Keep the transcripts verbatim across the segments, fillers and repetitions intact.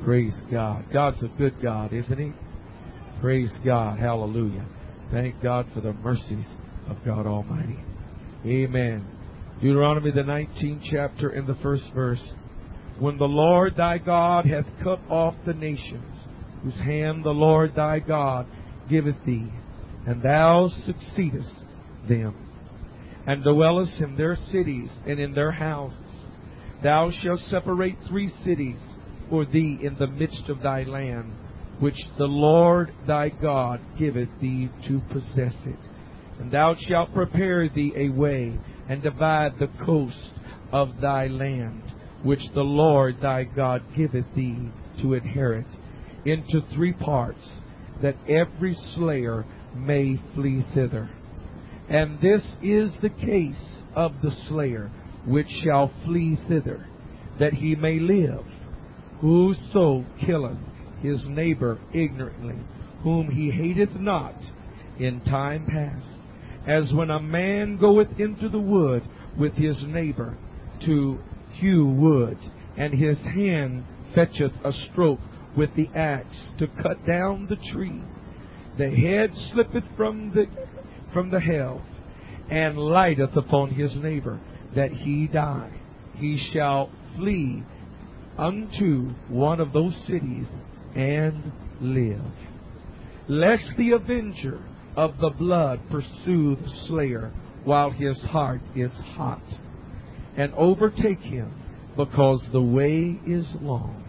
Praise God. God's a good God, isn't He? Praise God. Hallelujah. Thank God for the mercies of God Almighty. Amen. Deuteronomy, the nineteenth chapter, in the first verse. When the Lord thy God hath cut off the nations, whose hand the Lord thy God giveth thee, and thou succeedest them, and dwellest in their cities and in their houses, thou shalt separate three cities for thee in the midst of thy land, which the Lord thy God giveth thee to possess it. And thou shalt prepare thee a way, and divide the coast of thy land, which the Lord thy God giveth thee to inherit, into three parts, that every slayer may flee thither. And this is the case of the slayer which shall flee thither, that he may live. Whoso killeth his neighbor ignorantly, whom he hateth not in time past, as when a man goeth into the wood with his neighbor to hew wood, and his hand fetcheth a stroke with the axe to cut down the tree. The head slippeth from the from the helve, and lighteth upon his neighbor, that he die. He shall flee unto one of those cities and live. Lest the avenger of the blood pursue the slayer while his heart is hot, and overtake him, because the way is long.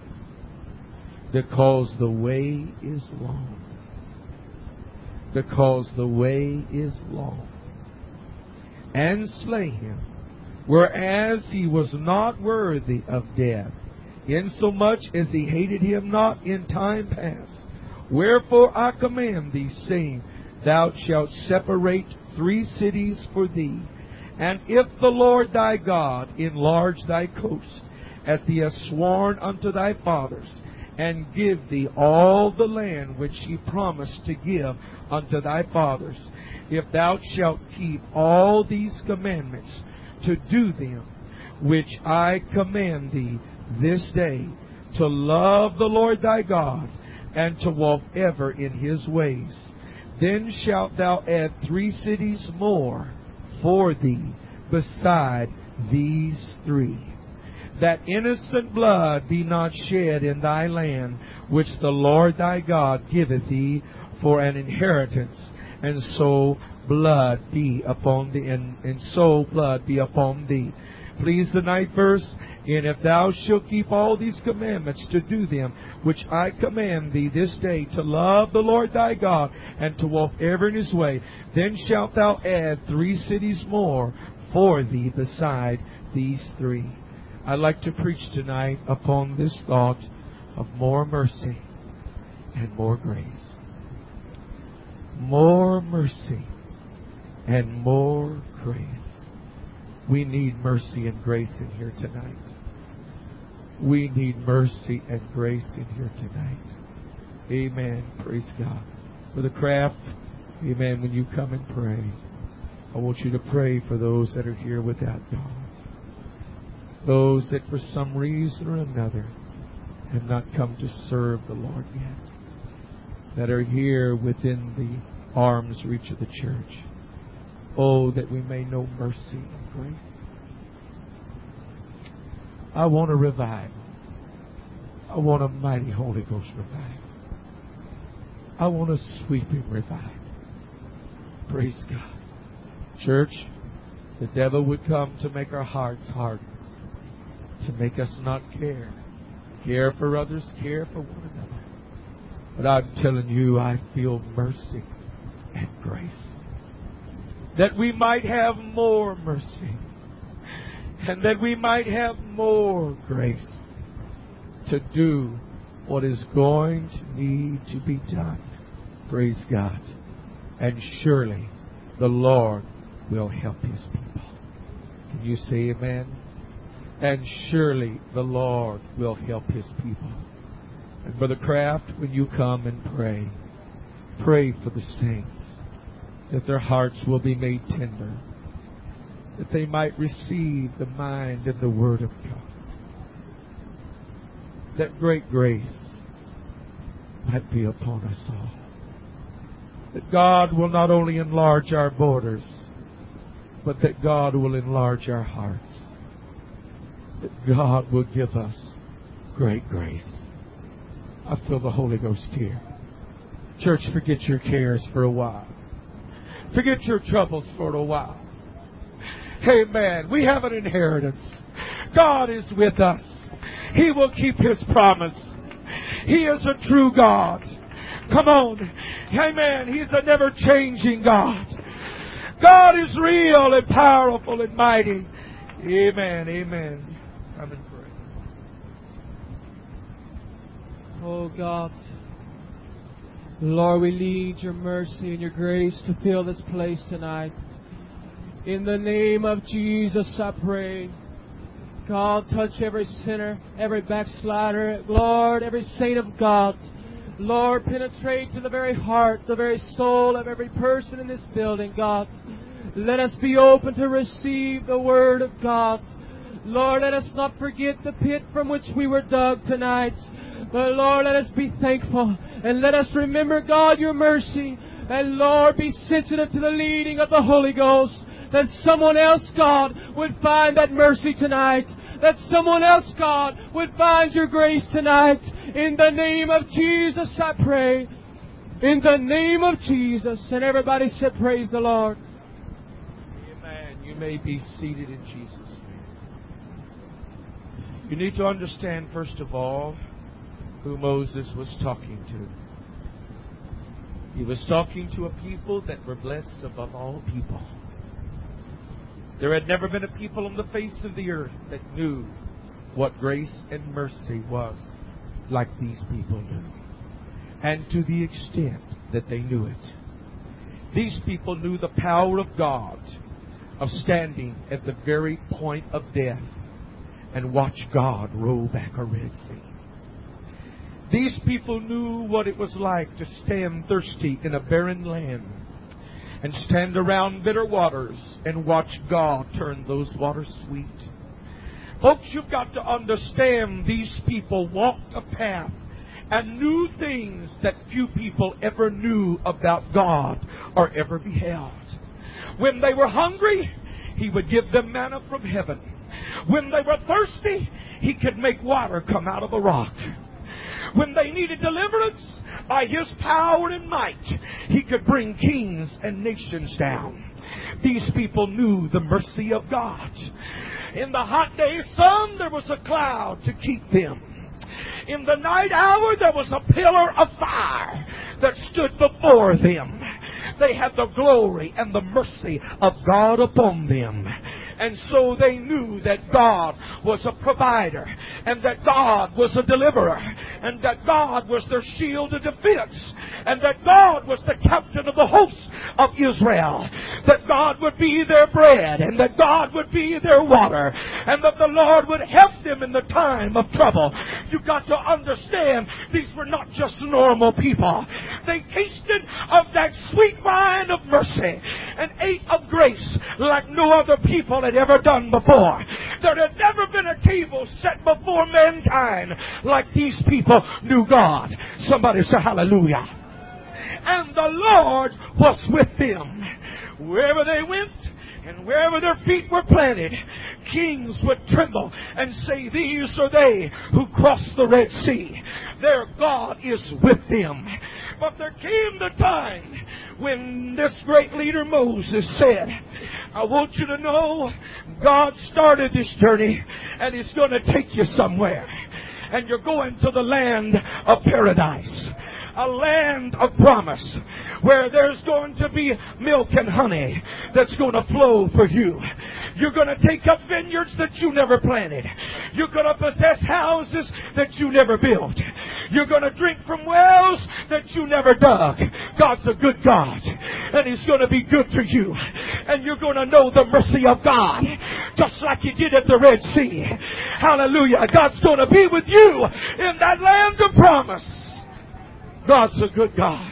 Because the way is long. Because the way is long. And slay him, whereas he was not worthy of death, insomuch as he hated him not in time past. Wherefore I command thee, saying, thou shalt separate three cities for thee. And if the Lord thy God enlarge thy coast, as he has sworn unto thy fathers, and give thee all the land which he promised to give unto thy fathers, if thou shalt keep all these commandments to do them, which I command thee this day, to love the Lord thy God, and to walk ever in his ways, then shalt thou add three cities more for thee beside these three, that innocent blood be not shed in thy land, which the Lord thy God giveth thee for an inheritance, and so blood be upon thee, and, and so blood be upon thee. Please, the ninth verse. And if thou shalt keep all these commandments to do them, which I command thee this day, to love the Lord thy God, and to walk ever in his way, then shalt thou add three cities more for thee beside these three. I'd like to preach tonight upon this thought of more mercy and more grace. More mercy and more grace. We need mercy and grace in here tonight. We need mercy and grace in here tonight. Amen. Praise God. For the craft, amen, when you come and pray, I want you to pray for those that are here without God. Those that for some reason or another have not come to serve the Lord yet. That are here within the arm's reach of the church. Oh, that we may know mercy and grace. I want a revival. I want a mighty Holy Ghost revival. I want a sweeping revival. Praise God. Church, the devil would come to make our hearts harden, to make us not care. Care for others, care for one another. But I'm telling you, I feel mercy and grace. That we might have more mercy. And that we might have more grace to do what is going to need to be done. Praise God. And surely the Lord will help his people. Can you say amen? And surely the Lord will help his people. And Brother Kraft, when you come and pray, pray for the saints, that their hearts will be made tender, that they might receive the mind and the Word of God. That great grace might be upon us all. That God will not only enlarge our borders, but that God will enlarge our hearts. That God will give us great grace. I feel the Holy Ghost here. Church, forget your cares for a while. Forget your troubles for a while. Amen. We have an inheritance. God is with us. He will keep His promise. He is a true God. Come on. Amen. He's a never-changing God. God is real and powerful and mighty. Amen. Amen. Come and pray. Oh God. Lord, we need your mercy and your grace to fill this place tonight. In the name of Jesus, I pray. God, touch every sinner, every backslider. Lord, every saint of God. Lord, penetrate to the very heart, the very soul of every person in this building, God. Let us be open to receive the Word of God. Lord, let us not forget the pit from which we were dug tonight. But Lord, let us be thankful. And let us remember, God, your mercy. And Lord, be sensitive to the leading of the Holy Ghost. That someone else, God, would find that mercy tonight. That someone else, God, would find your grace tonight. In the name of Jesus, I pray. In the name of Jesus. And everybody said, praise the Lord. Amen. You may be seated in Jesus' name. You need to understand, first of all, who Moses was talking to. He was talking to a people that were blessed above all people. There had never been a people on the face of the earth that knew what grace and mercy was like these people knew. And to the extent that they knew it. These people knew the power of God of standing at the very point of death and watch God roll back a Red Sea. These people knew what it was like to stand thirsty in a barren land and stand around bitter waters and watch God turn those waters sweet. Folks, you've got to understand these people walked a path and knew things that few people ever knew about God or ever beheld. When they were hungry, He would give them manna from heaven. When they were thirsty, He could make water come out of a rock. When they needed deliverance, by His power and might, He could bring kings and nations down. These people knew the mercy of God. In the hot day sun, there was a cloud to keep them. In the night hour, there was a pillar of fire that stood before them. They had the glory and the mercy of God upon them. And so they knew that God was a provider, and that God was a deliverer, and that God was their shield of defense, and that God was the captain of the hosts of Israel, that God would be their bread, and that God would be their water, and that the Lord would help them in the time of trouble. You've got to understand, these were not just normal people. They tasted of that sweet wine of mercy and ate of grace like no other people had ever done before. There had never been a table set before mankind like these people knew God. Somebody say hallelujah. And the Lord was with them. Wherever they went and wherever their feet were planted, kings would tremble and say, these are they who crossed the Red Sea. Their God is with them. But there came the time when this great leader Moses said, I want you to know God started this journey and He's going to take you somewhere. And you're going to the land of paradise. A land of promise where there's going to be milk and honey that's going to flow for you. You're going to take up vineyards that you never planted. You're going to possess houses that you never built. You're going to drink from wells that you never dug. God's a good God, and He's going to be good to you. And you're going to know the mercy of God, just like you did at the Red Sea. Hallelujah. God's going to be with you in that land of promise. God's a good God.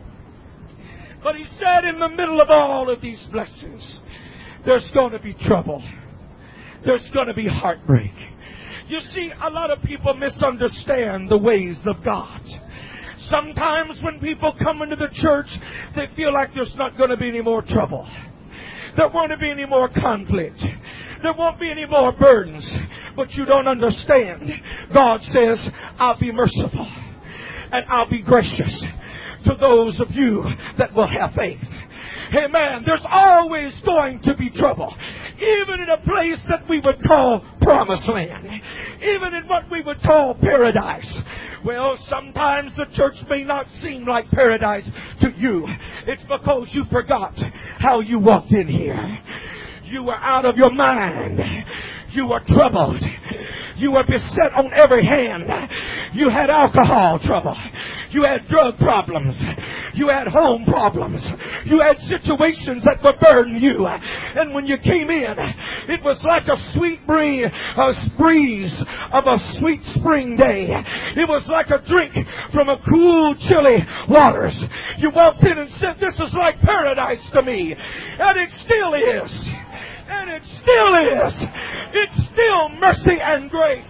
But He said in the middle of all of these blessings, there's going to be trouble. There's going to be heartbreak. You see, a lot of people misunderstand the ways of God. Sometimes when people come into the church, they feel like there's not going to be any more trouble. There won't be any more conflict. There won't be any more burdens. But you don't understand. God says, I'll be merciful and I'll be gracious to those of you that will have faith. Amen. There's always going to be trouble. Even in a place that we would call promised land. Even in what we would call paradise. Well, sometimes the church may not seem like paradise to you. It's because you forgot how you walked in here. You were out of your mind. You were troubled. You were beset on every hand. You had alcohol trouble. You had drug problems. You had home problems. You had situations that would burden you. And when you came in, it was like a sweet breeze, a breeze of a sweet spring day. It was like a drink from a cool, chilly waters. You walked in and said, this is like paradise to me. And it still is. And it still is. It's still mercy and grace.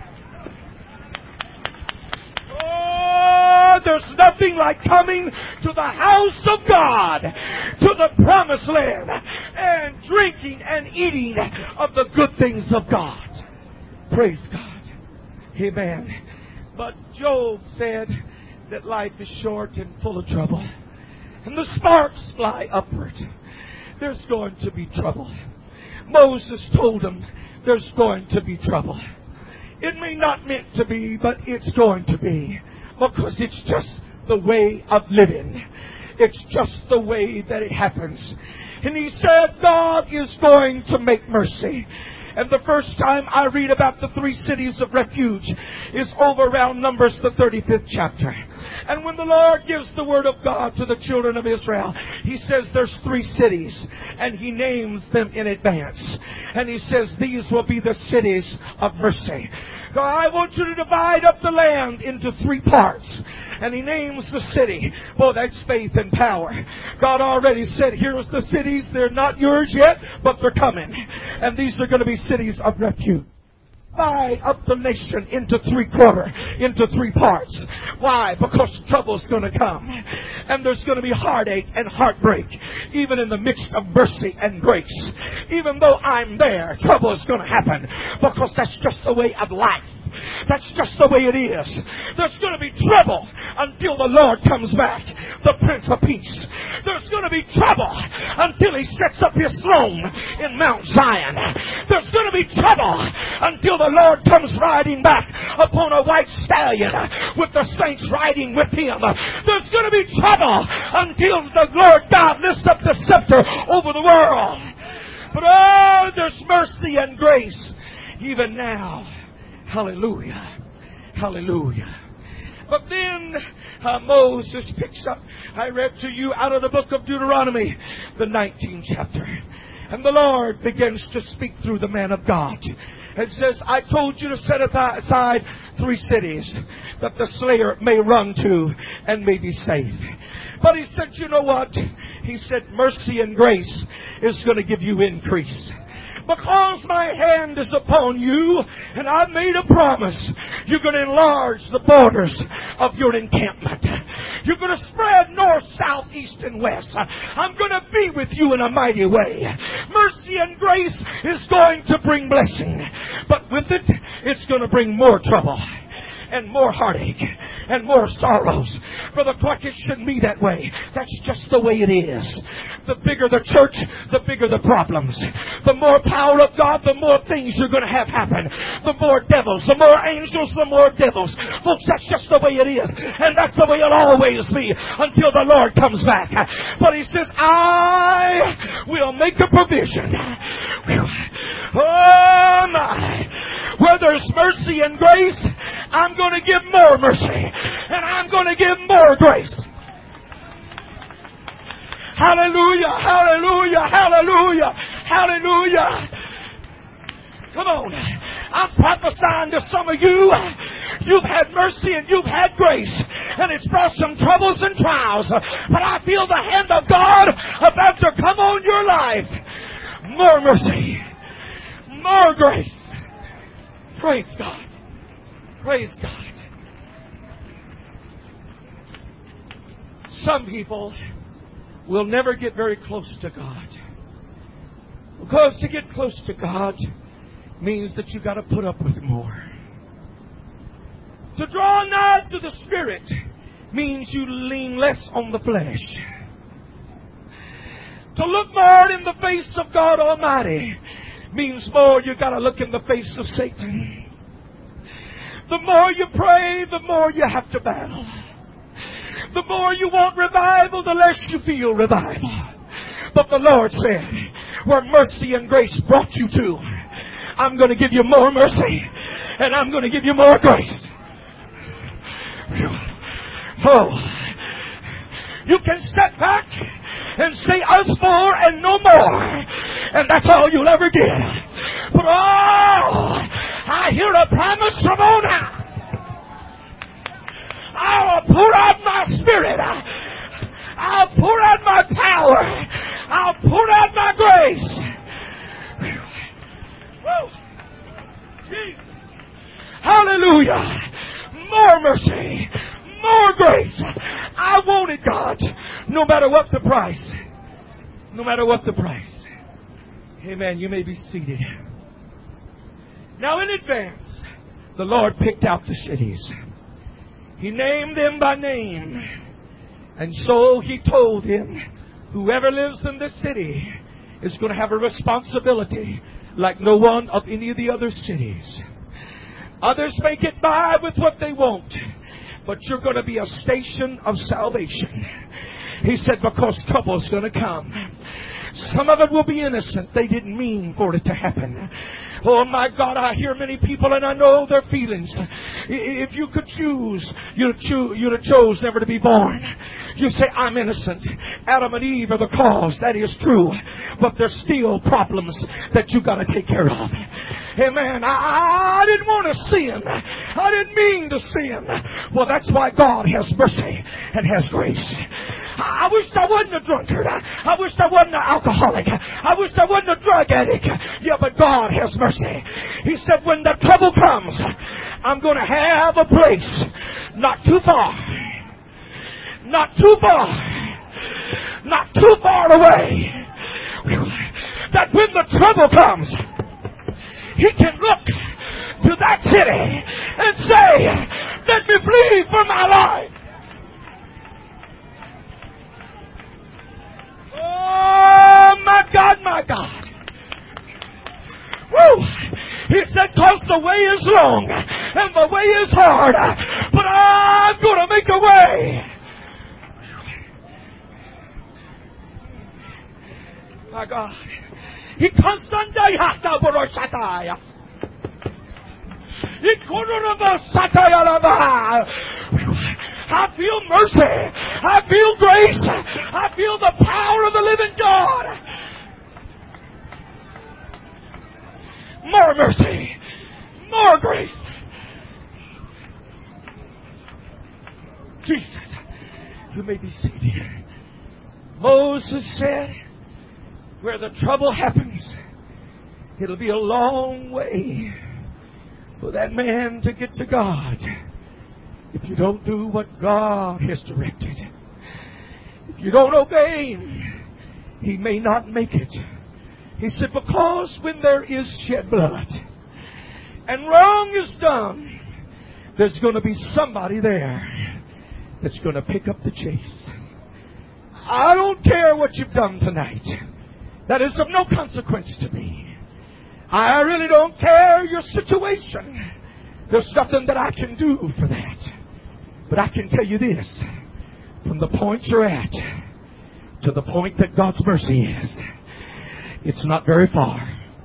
Oh, there's nothing like coming to the house of God, to the promised land, and drinking and eating of the good things of God. Praise God. Amen. But Job said that life is short and full of trouble. And the sparks fly upward. There's going to be trouble. Moses told him there's going to be trouble. It may not meant to be, but it's going to be. Because it's just the way of living. It's just the way that it happens. And he said God is going to make mercy. And the first time I read about the three cities of refuge is over around Numbers, the thirty-fifth chapter. And when the Lord gives the word of God to the children of Israel, He says there's three cities. And He names them in advance. And He says these will be the cities of mercy. God, I want you to divide up the land into three parts. And He names the city. Well, that's faith and power. God already said, here's the cities. They're not yours yet, but they're coming. And these are going to be cities of refuge. Divide up the nation into three quarter, into three parts. Why? Because trouble's going to come. And there's going to be heartache and heartbreak, even in the midst of mercy and grace. Even though I'm there, trouble is going to happen, because that's just the way of life. That's just the way it is. There's going to be trouble until the Lord comes back, the Prince of Peace. There's going to be trouble until He sets up His throne in Mount Zion. There's going to be trouble until the Lord comes riding back upon a white stallion with the saints riding with Him. There's going to be trouble until the Lord God lifts up the scepter over the world. But oh, there's mercy and grace even now. Hallelujah. Hallelujah. But then uh, Moses picks up, I read to you out of the book of Deuteronomy, the nineteenth chapter. And the Lord begins to speak through the man of God. And says, I told you to set aside three cities that the slayer may run to and may be safe. But He said, you know what? He said, mercy and grace is going to give you increase. Because my hand is upon you, and I've made a promise, you're going to enlarge the borders of your encampment. You're going to spread north, south, east, and west. I'm going to be with you in a mighty way. Mercy and grace is going to bring blessing. But with it, it's going to bring more trouble. And more heartache. And more sorrows. Brother Clark, it shouldn't be that way. That's just the way it is. The bigger the church, the bigger the problems. The more power of God, the more things you're going to have happen. The more devils, the more angels, the more devils. Folks, that's just the way it is. And that's the way it'll always be until the Lord comes back. But He says, I will make a provision. Oh my. Where there's mercy and grace, I'm going to give more mercy. And I'm going to give more grace. Hallelujah, hallelujah, hallelujah, hallelujah. Come on. I'm prophesying to some of you. You've had mercy and you've had grace. And it's brought some troubles and trials. But I feel the hand of God about to come on your life. More mercy. More grace. Praise God. Praise God. Some people will never get very close to God. Because to get close to God means that you've got to put up with more. To draw nigh to the Spirit means you lean less on the flesh. To look more in the face of God Almighty means more you got to look in the face of Satan. The more you pray, the more you have to battle. The more you want revival, the less you feel revival. But the Lord said, where mercy and grace brought you to, I'm going to give you more mercy and I'm going to give you more grace. Oh, you can step back and say us more and no more, and that's all you'll ever get. But oh, I hear a promise from on high. I'll pour out my Spirit. I'll pour out my power. I'll pour out my grace. Woo. Jesus. Hallelujah. More mercy. More grace. I want it, God. No matter what the price. No matter what the price. Amen. You may be seated. Now in advance, the Lord picked out the cities. He named them by name. And so He told him, whoever lives in this city is going to have a responsibility like no one of any of the other cities. Others may get by with what they want, but you're going to be a station of salvation. He said, because trouble's going to come. Some of it will be innocent. They didn't mean for it to happen. Oh my God, I hear many people and I know their feelings. If you could choose, you'd, cho- you'd have chose never to be born. You say, I'm innocent. Adam and Eve are the cause. That is true. But there's still problems that you got to take care of. Amen. I, I didn't want to sin. I didn't mean to sin. Well, that's why God has mercy and has grace. I, I wish I wasn't a drunkard. I, I wish I wasn't an alcoholic. I wish I wasn't a drug addict. Yeah, but God has mercy. He said, when the trouble comes, I'm going to have a place not too far. Not too far. Not too far away. That when the trouble comes, He can look to that city and say, let me plead for my life. Oh, my God, my God. Woo! He said, cause the way is long and the way is hard, but I'm going to make a way. My God. He comes Sunday after Boroshataya. He I feel mercy. I feel grace. I feel the power of the living God. More mercy. More grace. Jesus. You may be seated. Moses said, where the trouble happens, it'll be a long way for that man to get to God if you don't do what God has directed. If you don't obey Him, he may not make it. He said, because when there is shed blood and wrong is done, there's going to be somebody there that's going to pick up the chase. I don't care what you've done tonight. That is of no consequence to me. I really don't care your situation. There's nothing that I can do for that. But I can tell you this. From the point you're at to the point that God's mercy is, it's not very far.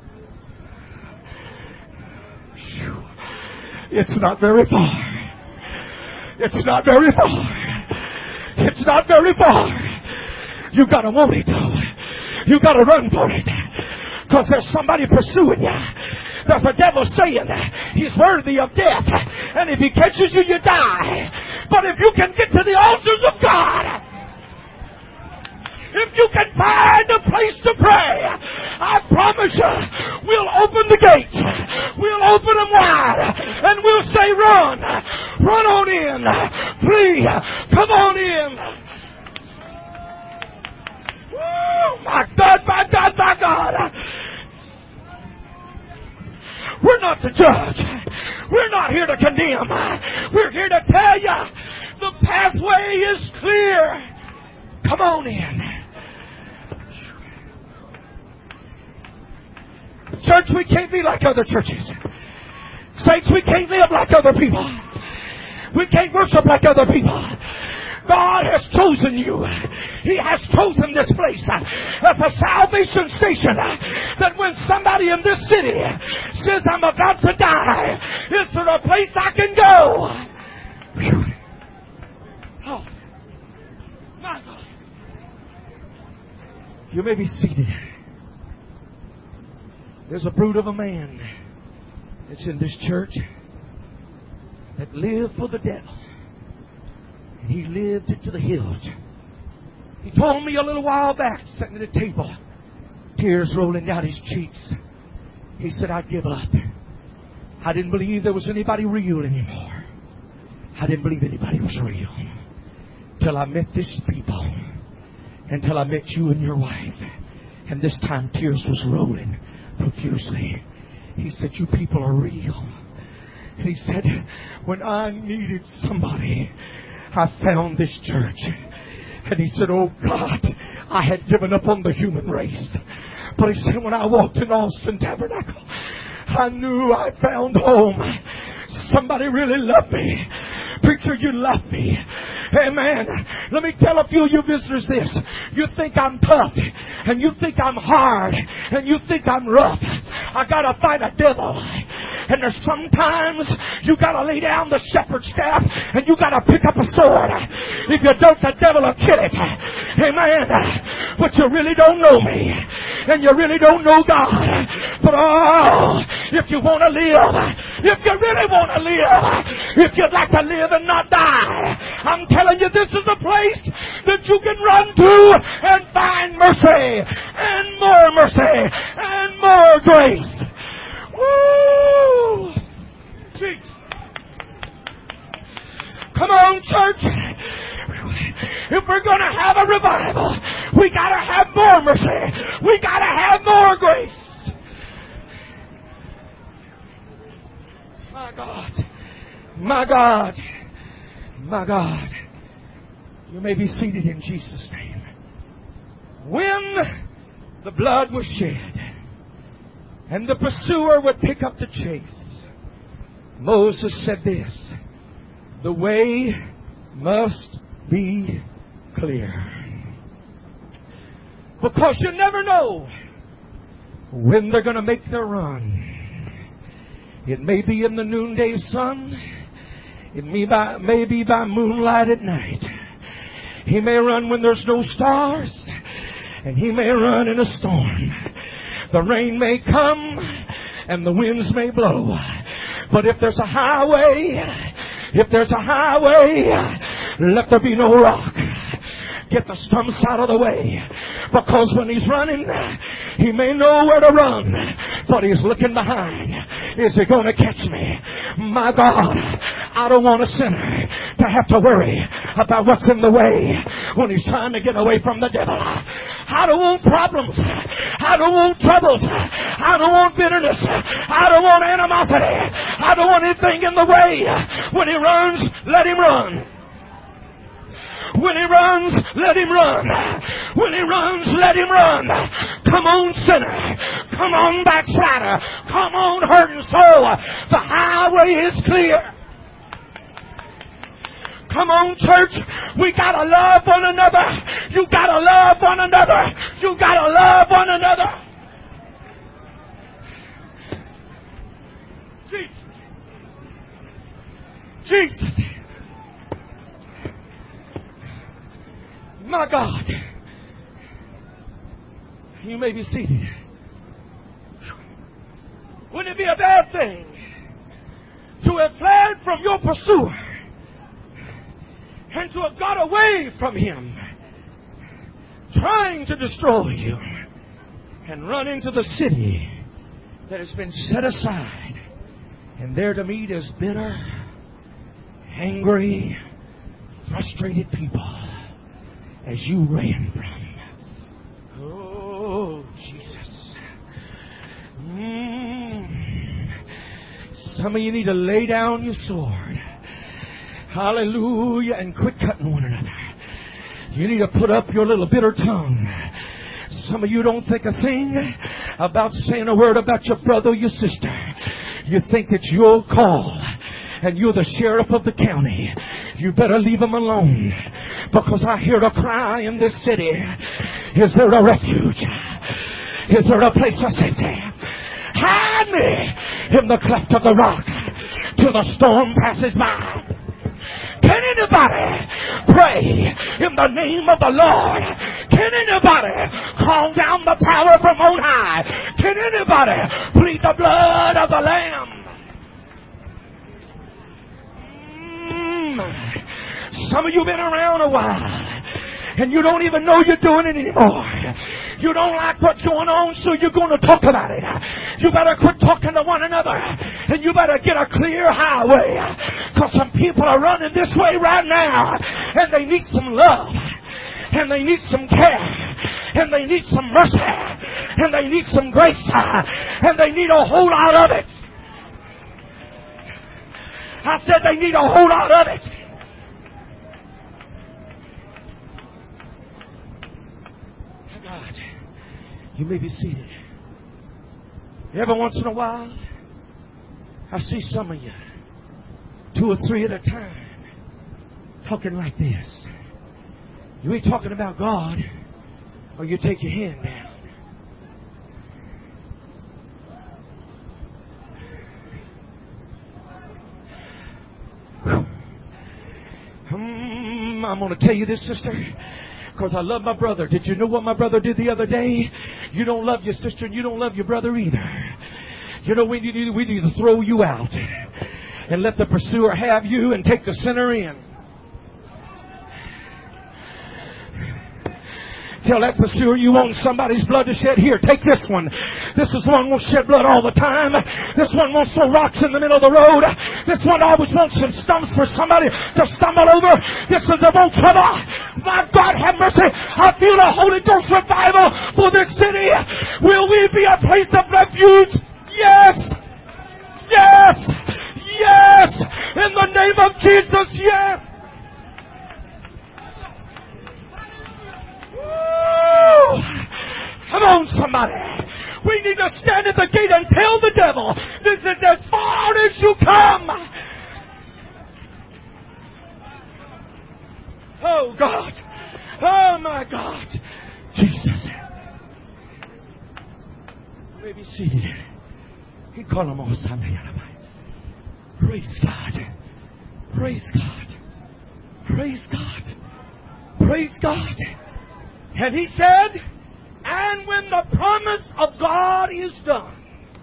It's not very far. It's not very far. It's not very far. You gotta want it though. You got to run for it. Because there's somebody pursuing you. There's a devil saying he's worthy of death. And if he catches you, you die. But if you can get to the altars of God, if you can find a place to pray, I promise you, we'll open the gates. We'll open them wide. And we'll say, run. Run on in. Flee. Come on in. My God, my God, my God. We're not the judge. We're not here to condemn. We're here to tell you the pathway is clear. Come on in. Church, we can't be like other churches. Saints, we can't live like other people. We can't worship like other people. God has chosen you. He has chosen this place as a salvation station. That when somebody in this city says, I'm about to die, is there a place I can go? Whew. Oh, my God. You may be seated. There's a brood of a man that's in this church that lived for the devil. And he lived it to the hilt. He told me a little while back, sitting at the table, tears rolling down his cheeks. He said, I'd give up. I didn't believe there was anybody real anymore. I didn't believe anybody was real. Till I met these people. Until I met you and your wife. And this time tears was rolling profusely. He said, you people are real. And he said, when I needed somebody, I found this church. And he said, oh God, I had given up on the human race. But he said, when I walked in Austin Tabernacle, I knew I found home. Somebody really loved me. Preacher, you love me. Amen. Let me tell a few of you visitors this. You think I'm tough, and you think I'm hard, and you think I'm rough. I gotta fight a devil. And there's sometimes you gotta lay down the shepherd's staff, and you gotta pick up a sword. If you don't, the devil will kill it. Amen. But you really don't know me, and you really don't know God. But oh, if you want to live, if you really want to live, if you'd like to live and not die, I'm telling you, this is a place that you can run to and find mercy, and more mercy, and more grace. Woo! Jesus. Come on, church. If we're going to have a revival, we got to have more mercy. We got to have more grace. My God. My God. My God. You may be seated in Jesus' name. When the blood was shed and the pursuer would pick up the chase, Moses said this, the way must be clear. Because you never know when they're going to make their run. It may be in the noonday sun. It may, by, may be by moonlight at night. He may run when there's no stars. And he may run in a storm. The rain may come and the winds may blow. But if there's a highway, if there's a highway, let there be no rock. Get the stumps out of the way. Because when he's running, he may know where to run, but he's looking behind. Is he going to catch me? My God, I don't want a sinner to have to worry about what's in the way when he's trying to get away from the devil. I don't want problems. I don't want troubles. I don't want bitterness. I don't want animosity. I don't want anything in the way. When he runs, let him run. When he runs, let him run. When he runs, let him run. Come on, sinner. Come on, backslider. Come on, hurting soul. The highway is clear. Come on, church. We gotta love one another. You gotta love one another. You gotta love one another. Jesus. Jesus. My God. You may be seated. Wouldn't it be a bad thing to have fled from your pursuer and to have got away from him, trying to destroy you, and run into the city that has been set aside, and there to meet as bitter, angry, frustrated people as you ran from? Oh, Some of you need to lay down your sword. Hallelujah. And quit cutting one another. You need to put up your little bitter tongue. Some of you don't think a thing about saying a word about your brother or your sister. You think it's your call. And you're the sheriff of the county. You better leave them alone. Because I hear a cry in this city. Is there a refuge? Is there a place of safety? Hide me in the cleft of the rock till the storm passes by. Can anybody pray in the name of the Lord? Can anybody call down the power from on high? Can anybody plead the blood of the Lamb? Mm. Some of you have been around a while and you don't even know you're doing it anymore. You don't like what's going on, so you're going to talk about it. You better quit talking to one another. And you better get a clear highway. Because some people are running this way right now. And they need some love. And they need some care. And they need some mercy. And they need some grace. And they need a whole lot of it. I said they need a whole lot of it. God, you may be seated. Every once in a while, I see some of you, two or three at a time, talking like this. You ain't talking about God, or you take your hand down. Hmm, I'm going to tell you this, sister. Because I love my brother. Did you know what my brother did the other day? You don't love your sister and you don't love your brother either. You know, we need, we need to throw you out and let the pursuer have you and take the sinner in. Tell that pursuer you want somebody's blood to shed. Here, take this one. This is one won't shed blood all the time. This one won't throw rocks in the middle of the road. This one always wants some stumps for somebody to stumble over. This is the won't trouble. My God, have mercy. I feel a Holy Ghost revival for this city. Will we be a place of refuge? Yes. Yes. Yes. In the name of Jesus, yes. Come on, somebody. We need to stand at the gate and tell the devil, this is as far as you come. Oh, God. Oh, my God. Jesus. You may be seated. He called him on Sunday. Praise God. Praise God. Praise God. Praise God. And he said, and when the promise of God is done,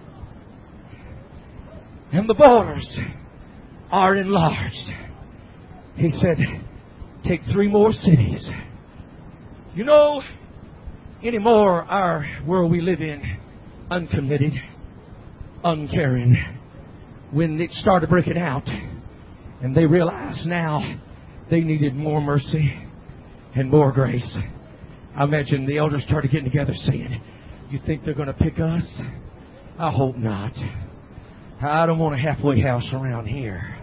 and the borders are enlarged, he said, take three more cities. You know, anymore our world we live in, uncommitted, uncaring, when it started breaking out, and they realized now they needed more mercy and more grace. I imagine the elders started getting together saying, you think they're going to pick us? I hope not. I don't want a halfway house around here.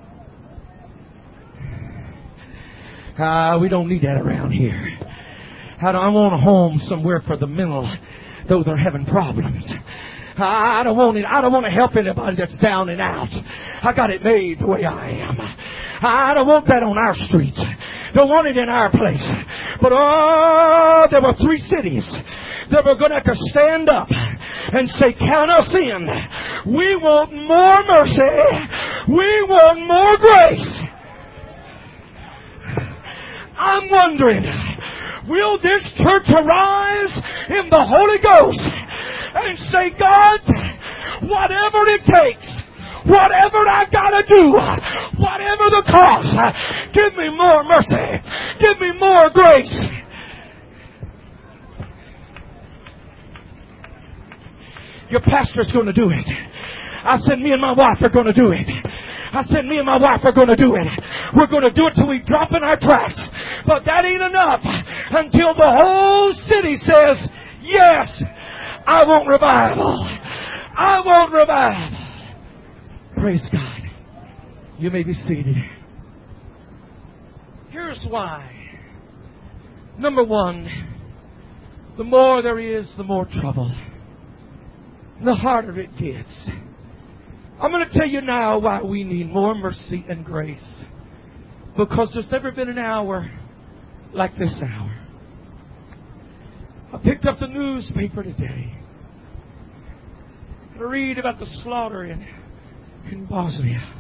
Uh, we don't need that around here. I, don't, I want a home somewhere for the mental, those that are having problems. I don't want it. I don't want to help anybody that's down and out. I got it made the way I am. I don't want that on our streets. Don't want it in our place. But oh, there were three cities that were going to have to stand up and say, count us in. We want more mercy. We want more grace. I'm wondering, will this church arise in the Holy Ghost and say, God, whatever it takes, whatever I gotta do, whatever the cost, give me more mercy, give me more grace. Your pastor's going to do it. I said, me and my wife are going to do it. I said, me and my wife are going to do it. We're going to do it till we drop in our tracks. But that ain't enough until the whole city says, yes, I want revival. I want revival. Praise God. You may be seated. Here's why. Number one, the more there is, the more trouble. The harder it gets. I'm going to tell you now why we need more mercy and grace. Because there's never been an hour like this hour. I picked up the newspaper today. I read about the slaughter in, in Bosnia.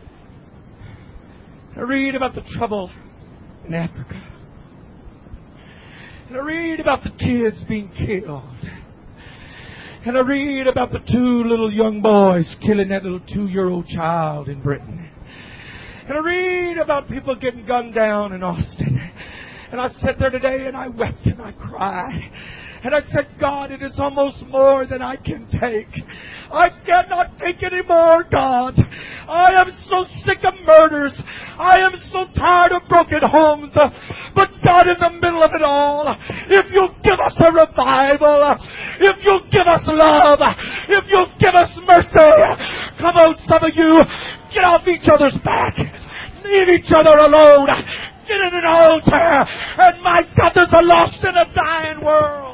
I read about the trouble in Africa. And I read about the kids being killed. And I read about the two little young boys killing that little two-year-old child in Britain. And I read about people getting gunned down in Austin. And I sat there today and I wept and I cried. And I said, God, it is almost more than I can take. I cannot take any more, God. I am so sick of murders. I am so tired of broken homes. But God, in the middle of it all, if you'll give us a revival, if you'll give us love, if you'll give us mercy, come on, some of you, get off each other's back. Leave each other alone. Get in an altar. And my God, there's a lost and a dying world.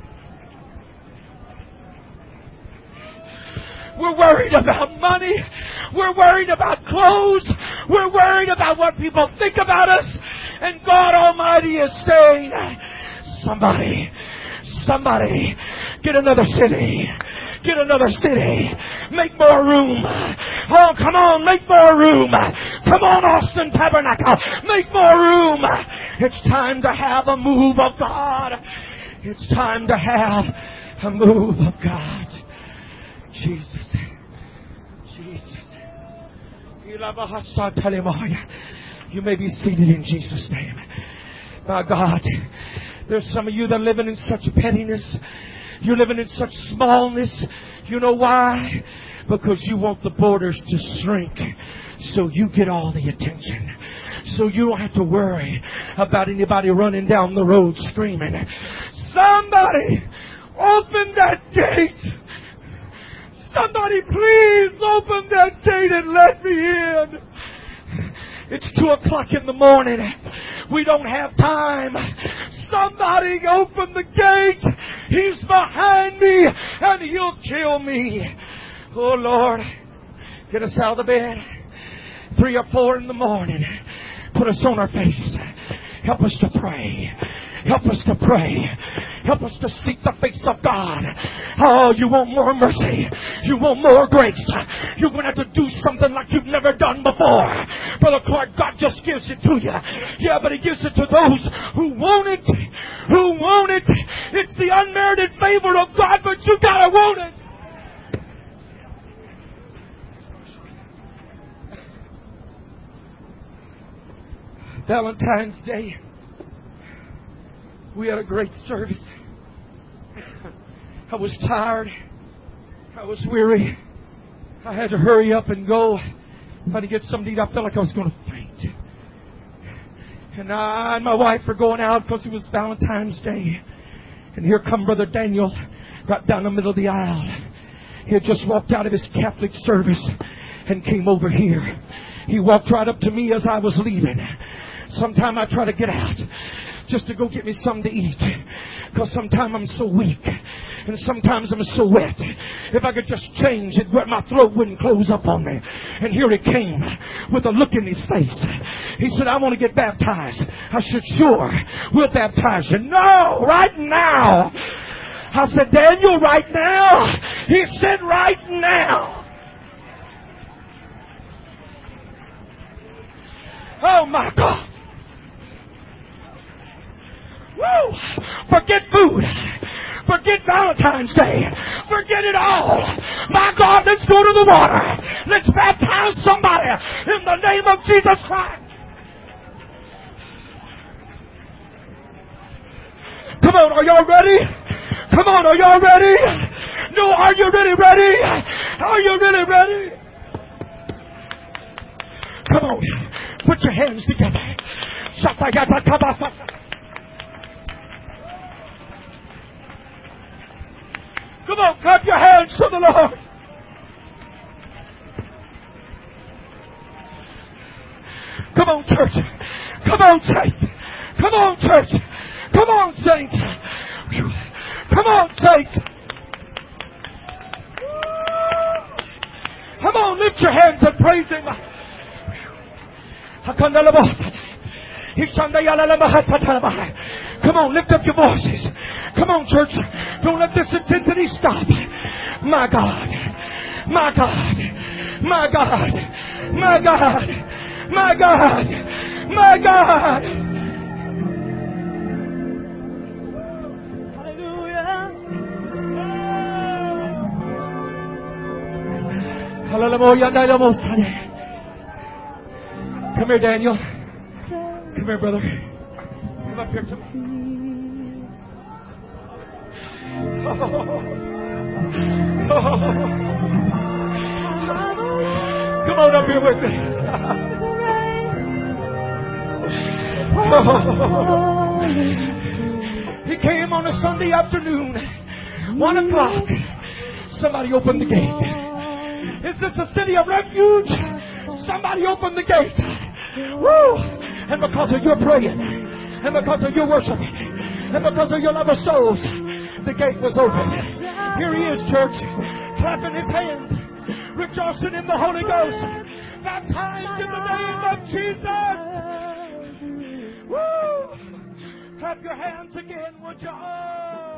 We're worried about money. We're worried about clothes. We're worried about what people think about us. And God Almighty is saying, somebody, somebody, get another city. Get another city. Make more room. Oh, come on, make more room. Come on, Austin Tabernacle. Make more room. It's time to have a move of God. It's time to have a move of God. Jesus. Jesus. You may be seated in Jesus' name. My God, there's some of you that are living in such pettiness. You're living in such smallness. You know why? Because you want the borders to shrink so you get all the attention. So you don't have to worry about anybody running down the road screaming, somebody open that gate. Somebody please open that gate and let me in. It's two o'clock in the morning. We don't have time. Somebody open the gate. He's behind me and he'll kill me. Oh Lord, get us out of the bed. Three or four in the morning. Put us on our face. Help us to pray. Help us to pray. Help us to seek the face of God. Oh, you want more mercy. You want more grace. You're going to have to do something like you've never done before. Brother Clark, God just gives it to you. Yeah, but He gives it to those who want it. Who want it. It's the unmerited favor of God, but you got to want it. Valentine's Day, we had a great service. I was tired. I was weary. I had to hurry up and go. Trying to get something to eat. I felt like I was going to faint. And I and my wife were going out because it was Valentine's Day. And here come Brother Daniel, right down the middle of the aisle. He had just walked out of his Catholic service and came over here. He walked right up to me as I was leaving. Sometime I try to get out just to go get me something to eat. Because sometimes I'm so weak. And sometimes I'm so wet. If I could just change it where my throat wouldn't close up on me. And here he came with a look in his face. He said, I want to get baptized. I said, sure, we'll baptize you. No, right now. I said, Daniel, right now? He said, right now. Oh my God. Woo! Forget food. Forget Valentine's Day. Forget it all. My God, let's go to the water. Let's baptize somebody in the name of Jesus Christ. Come on, are y'all ready? Come on, are y'all ready? No, are you really ready? Are you really ready? Come on, put your hands together. Come on, clap your hands to the Lord. Come on, church. Come on, saints. Come on, church. Come on, saints. Come on, saints. Come on, lift your hands and praise Him. Come on, lift up your voices. Come on, church. Don't let this intensity stop. My God. My God. My God. My God. My God. My God. Hallelujah. Come here, Daniel. Come here, brother. Come up here to me. Oh. Oh. Come on up here with me. Oh. He came on a Sunday afternoon, one o'clock. Somebody opened the gate. Is this a city of refuge? Somebody opened the gate. Woo! And because of your praying, and because of your worshiping, and because of your love of souls, the gate was open. Here he is, church, clapping his hands, rejoicing in the Holy Ghost, baptized in the name of Jesus. Woo! Clap your hands again, would you?